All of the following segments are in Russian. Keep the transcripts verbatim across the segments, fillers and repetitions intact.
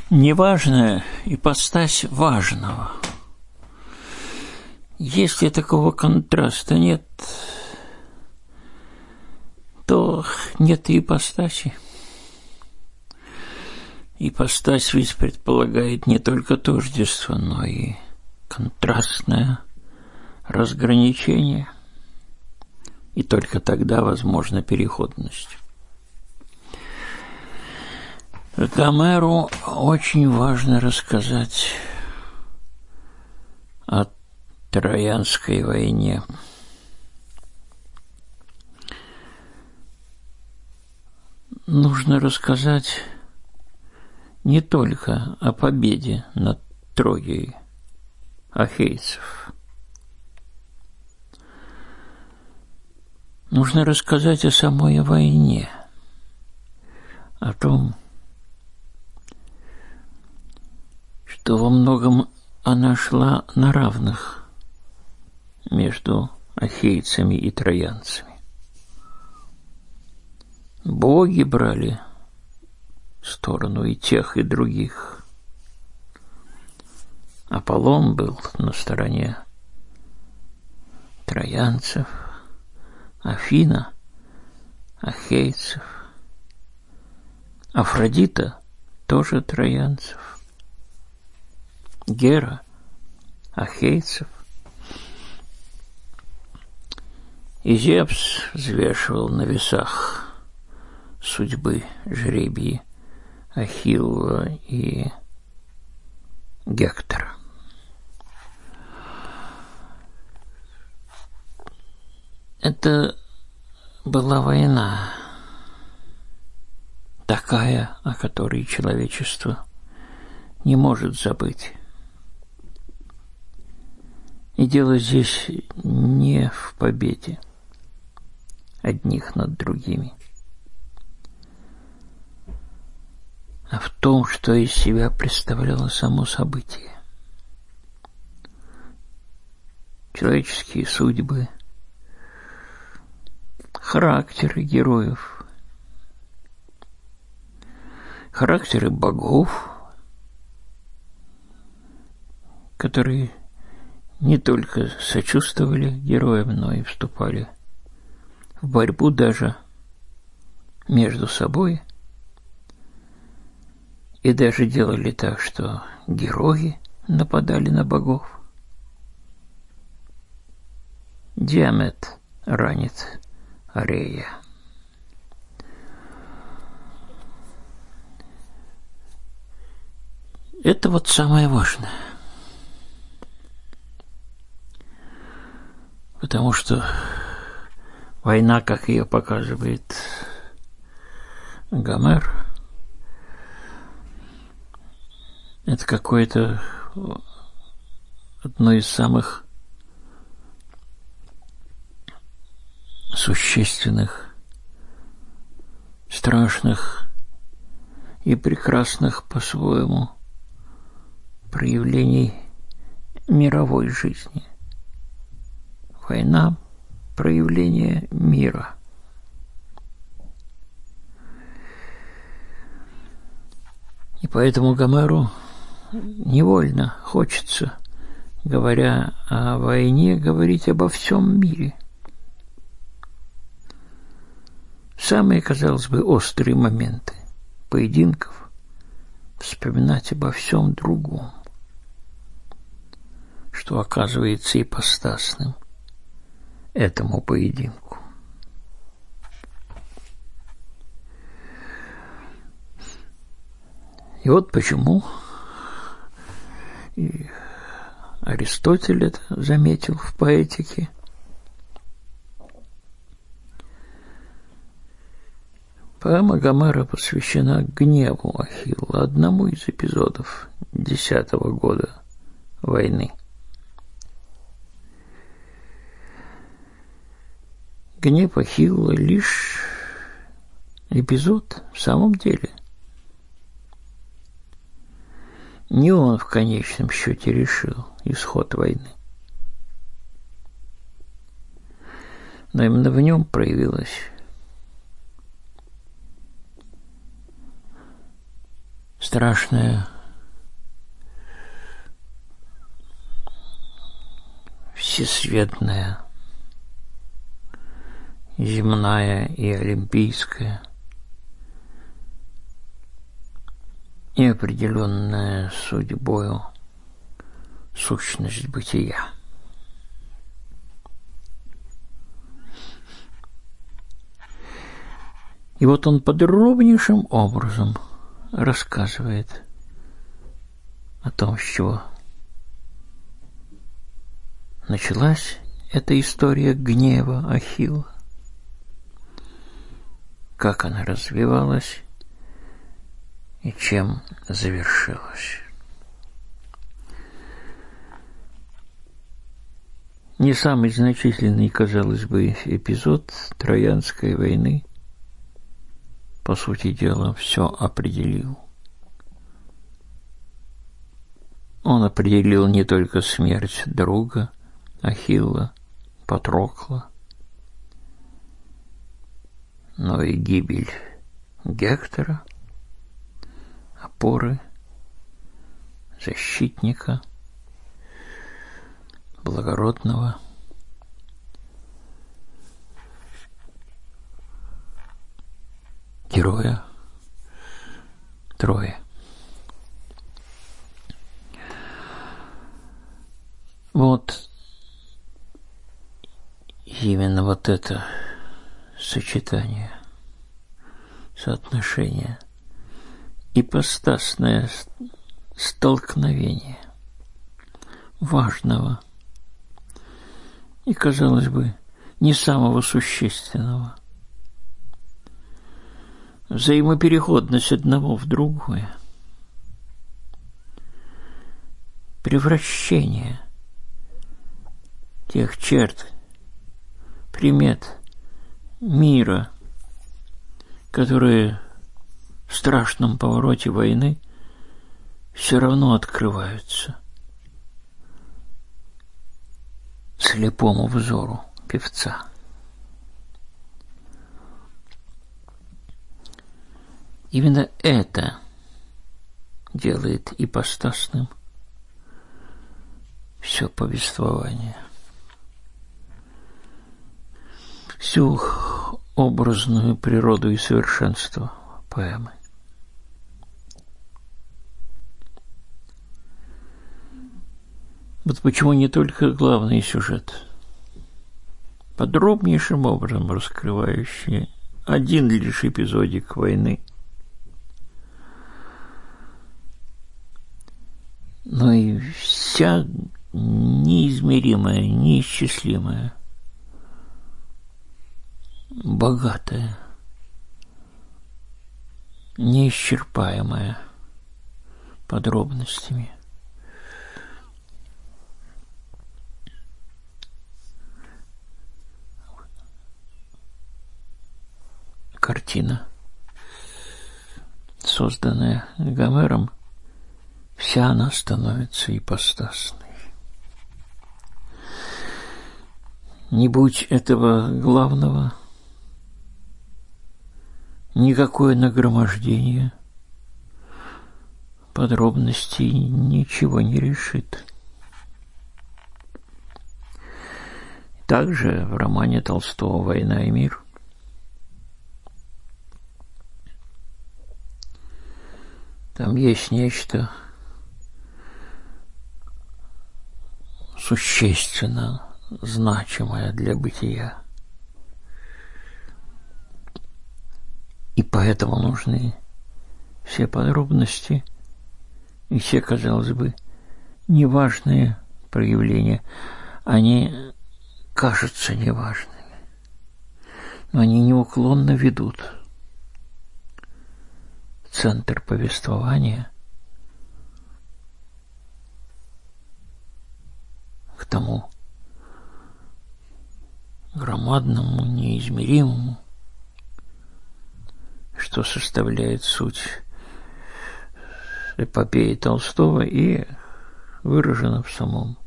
Неважная ипостась важного. Если такого контраста нет, то нет и ипостаси. Ипостась ведь предполагает не только тождество, но и контрастное разграничение. И только тогда возможна переходность. Гомеру очень важно рассказать о Троянской войне. Нужно рассказать не только о победе над Троей ахейцев. Нужно рассказать о самой войне, о том, что во многом она шла на равных между ахейцами и троянцами. Боги брали сторону и тех, и других. Аполлон был на стороне троянцев, Афина – ахейцев, Афродита – тоже троянцев, Гера – ахейцев. И Зевс взвешивал на весах судьбы жребии Ахилла и Гектора. Это была война, такая, о которой человечество не может забыть. И дело здесь не в победе одних над другими, а в том, что из себя представляло само событие. Человеческие судьбы, характеры героев, характеры богов, которые не только сочувствовали героям, но и вступали в борьбу даже между собой, и даже делали так, что герои нападали на богов. Диамет ранит Арея. Это вот самое важное. Потому что война, как ее показывает Гомер, это какое-то одно из самых существенных, страшных и прекрасных по-своему проявлений мировой жизни. Война – проявление мира. И поэтому Гомеру невольно хочется, говоря о войне, говорить обо всем мире. Самые, казалось бы, острые моменты поединков вспоминать обо всем другом, что оказывается ипостасным этому поединку. И вот почему и Аристотель это заметил в поэтике. Поэма Гомера посвящена гневу Ахилла, одному из эпизодов десятого года войны. Гнев Ахилла лишь эпизод в самом деле. Не он в конечном счете решил исход войны. Но именно в нем проявилась страшная всесветная, земная и олимпийская, и определенная судьбою сущность бытия. И вот он подробнейшим образом рассказывает о том, с чего началась эта история гнева Ахилла, как она развивалась и чем завершилась. Не самый значительный, казалось бы, эпизод Троянской войны, по сути дела, все определил. Он определил не только смерть друга Ахилла, Патрокла, но и гибель Гектора, опоры, защитника, благородного, героя Трои. Вот именно вот это сочетание, соотношение, ипостасное столкновение важного и, казалось бы, не самого существенного, взаимопереходность одного в другое, превращение тех черт, примет мира, которые в страшном повороте войны все равно открываются слепому взору певца. Именно это делает ипостасным все повествование, всю образную природу и совершенство поэмы. Вот почему не только главный сюжет, подробнейшим образом раскрывающий один лишь эпизодик войны, но и вся неизмеримая, неисчислимая, богатая, неисчерпаемая подробностями картина, созданная Гомером, вся она становится ипостасной. Не будь этого главного, никакое нагромождение подробностей ничего не решит. Также в романе Толстого «Война и мир» там есть нечто существенно значимое для бытия. И поэтому нужны все подробности и все, казалось бы, неважные проявления. Они кажутся неважными, но они неуклонно ведут в центр повествования, к тому громадному, неизмеримому, что составляет суть эпопеи Толстого и выражено в самом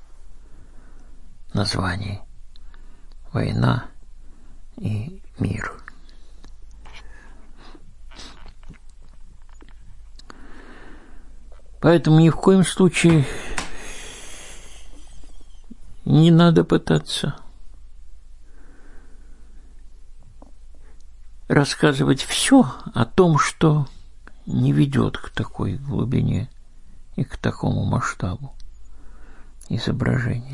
названии «Война и мир». Поэтому ни в коем случае Не надо пытаться рассказывать все о том, что не ведет к такой глубине и к такому масштабу изображения.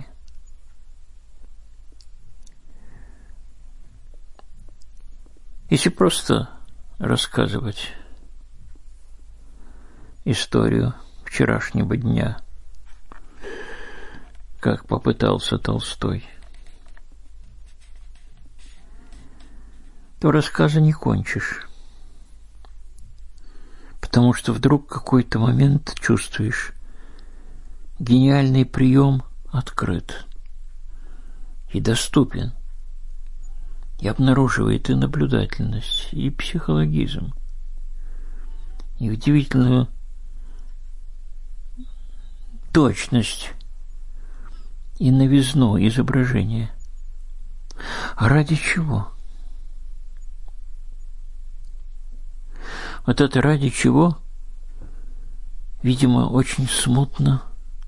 Если просто рассказывать историю вчерашнего дня, как попытался Толстой, то рассказа не кончишь, потому что вдруг в какой-то момент чувствуешь, гениальный прием открыт и доступен, и обнаруживает и наблюдательность, и психологизм, и удивительную точность и новизну изображения. А ради чего? Вот это ради чего, видимо, очень смутно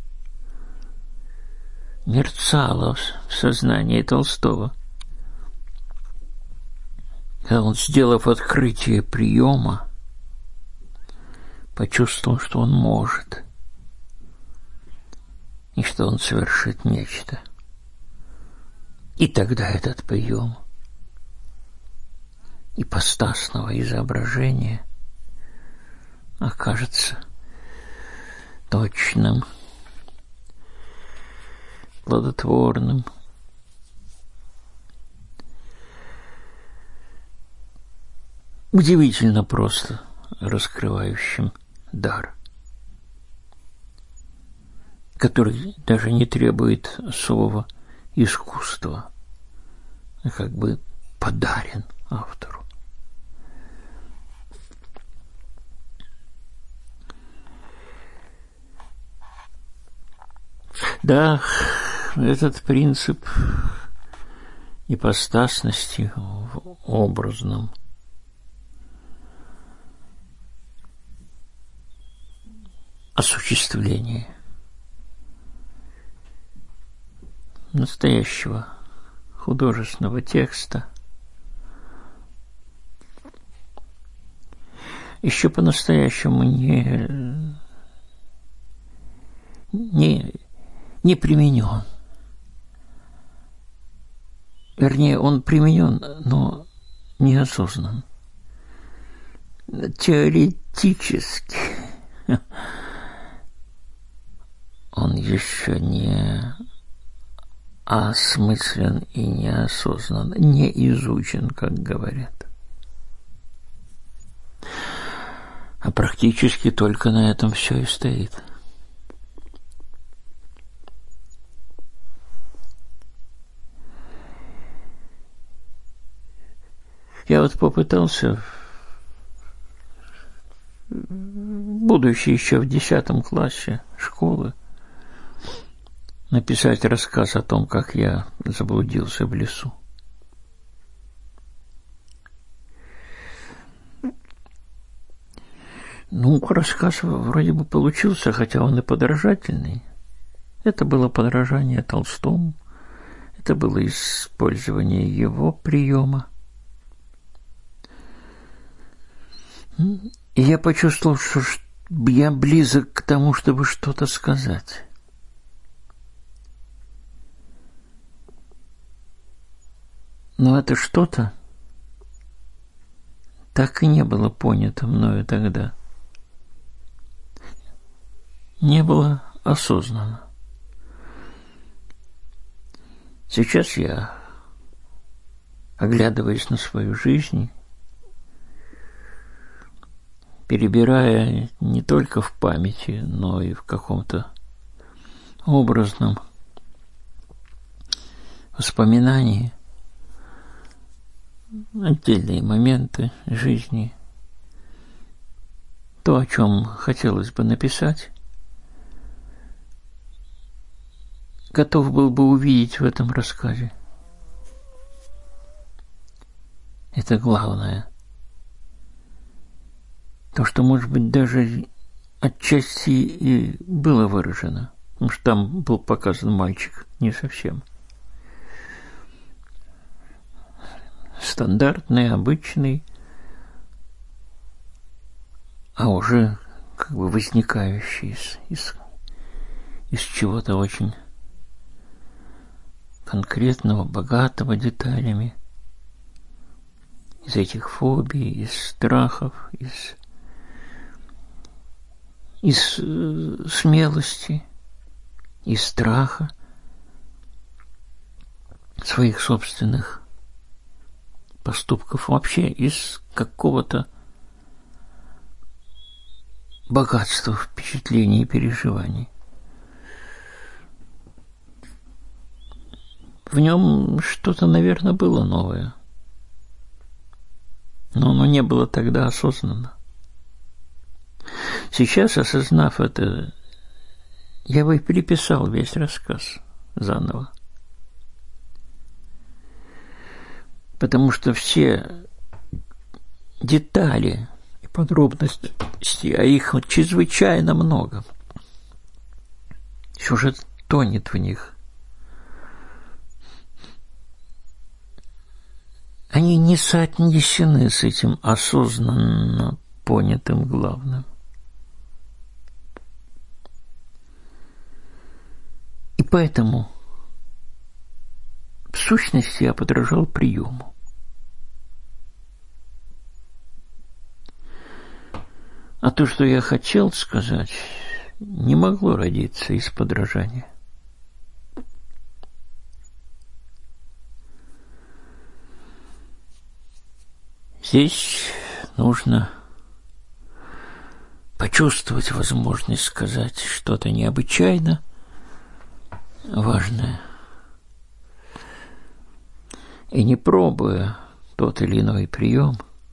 мерцало в сознании Толстого, когда он, сделав открытие приема, почувствовал, что он может, и что он совершит нечто. И тогда этот прием ипостасного изображения окажется точным, плодотворным, удивительно просто раскрывающим дар, который даже не требует особого искусства, а как бы подарен автору. Да, этот принцип ипостасности в образном осуществлении настоящего художественного текста еще по-настоящему не, не, не применен. Вернее, он применен, но неосознан. Теоретически он еще не осмыслен и неосознан, не изучен, как говорят. А практически только на этом все и стоит. Я вот попытался, будучи еще в десятом классе школы, написать рассказ о том, как я заблудился в лесу. Ну, рассказ вроде бы получился, хотя он и подражательный. Это было подражание Толстому, это было использование его приема. И я почувствовал, что я близок к тому, чтобы что-то сказать. Но это что-то так и не было понято мною тогда. Не было осознанно. Сейчас я, оглядываясь на свою жизнь, перебирая не только в памяти, но и в каком-то образном воспоминании отдельные моменты жизни, то, о чем хотелось бы написать, готов был бы увидеть в этом рассказе. Это главное. То, что, может быть, даже отчасти и было выражено Потому что там был показан мальчик не совсем стандартный, обычный, а уже как бы возникающий из, из, из чего-то очень конкретного, богатого деталями, из этих фобий, из страхов, из, из э, смелости, из страха своих собственных поступков, вообще из какого-то богатства впечатлений и переживаний. В нем что-то, наверное, было новое, но оно не было тогда осознанно. Сейчас, осознав это, я бы переписал весь рассказ заново. Потому что все детали и подробности, а их чрезвычайно много. Сюжет тонет в них. Они не соотнесены с этим осознанно понятым главным. И поэтому в сущности я подражал приему. А то, что я хотел сказать, не могло родиться из подражания. Здесь нужно почувствовать возможность сказать что-то необычайно важное. И не пробуя тот или иной прием,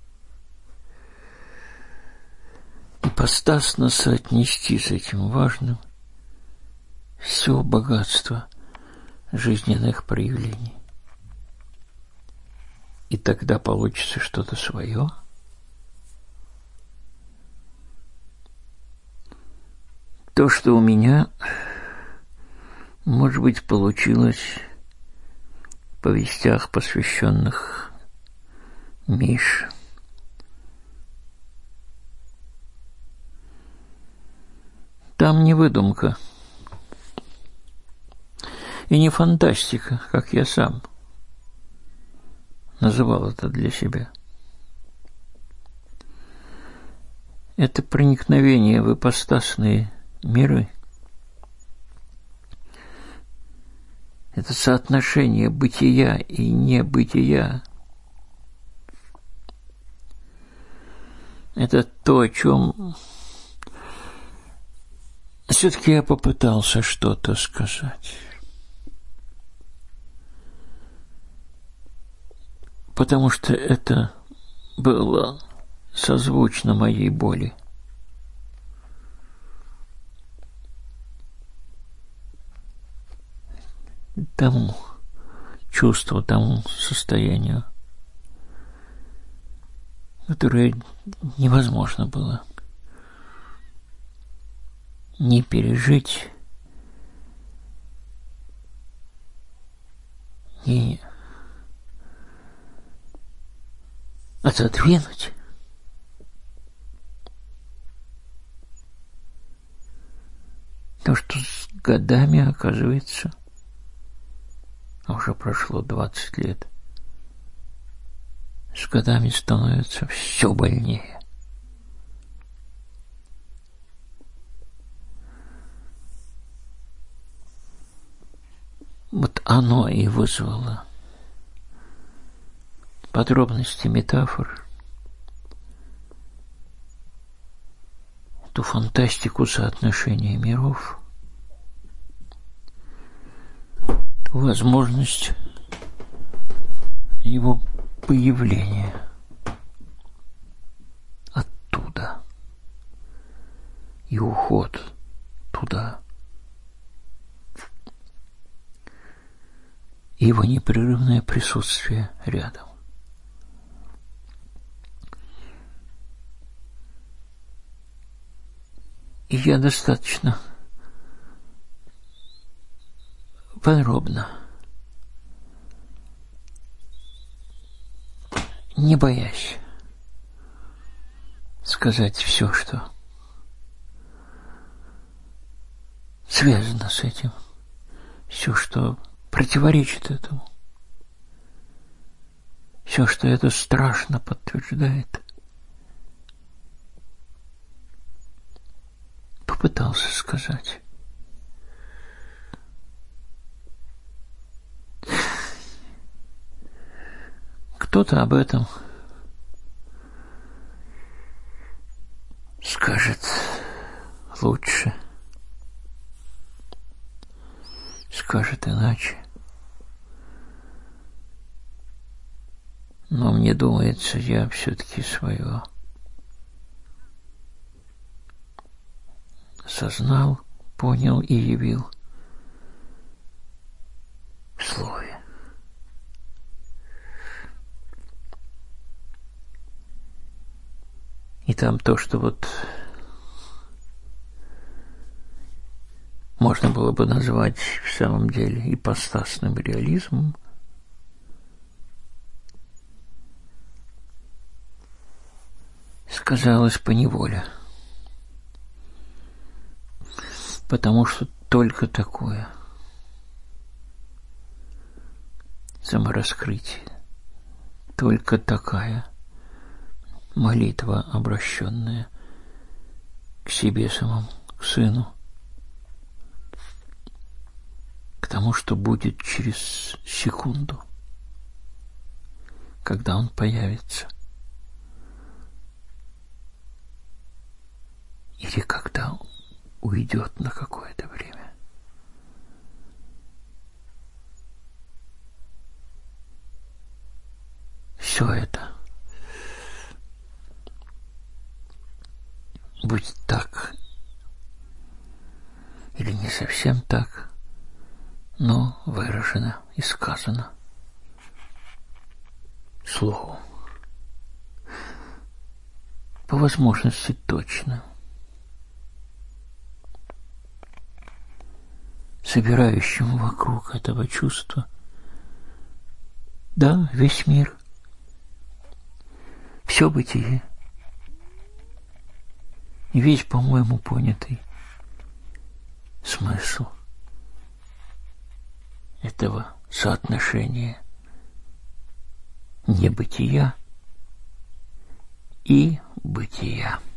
ипостасно соотнести с этим важным все богатство жизненных проявлений. И тогда получится что-то свое. То, что у меня, может быть, получилось в повестях, посвященных Мише. Там не выдумка и не фантастика, как я сам называл это для себя. Это проникновение в ипостасные миры. Это соотношение бытия и небытия. Это то, о чем все-таки я попытался что-то сказать. Потому что это было созвучно моей боли. Тому чувству, тому состоянию, которое невозможно было не пережить, не отодвинуть. То, что с годами, оказывается, а уже прошло двадцать лет, с годами становится все больнее. Вот оно и вызвало подробности метафор, эту фантастику соотношения миров, ту возможность его появления оттуда и уход туда. И его непрерывное присутствие рядом. И я достаточно подробно, не боясь сказать все, что связано с этим, все, что противоречит этому, все, что это страшно подтверждает. Попытался сказать. Кто-то об этом скажет лучше, скажет иначе. Но мне думается, я все-таки свое осознал, понял и явил в слове. И там то, что вот можно было бы назвать в самом деле ипостасным реализмом, сказалось поневоле. Потому что только такое самораскрытие, только такая молитва, обращенная к себе самому, к Сыну, к тому, что будет через секунду, когда Он появится, или когда Он уйдет на какое-то время. Все это будет так или не совсем так, но выражено и сказано словом. По возможности точно. Собирающему вокруг этого чувства, да, весь мир, все бытие, и весь, по-моему, понятый смысл этого соотношения небытия и бытия.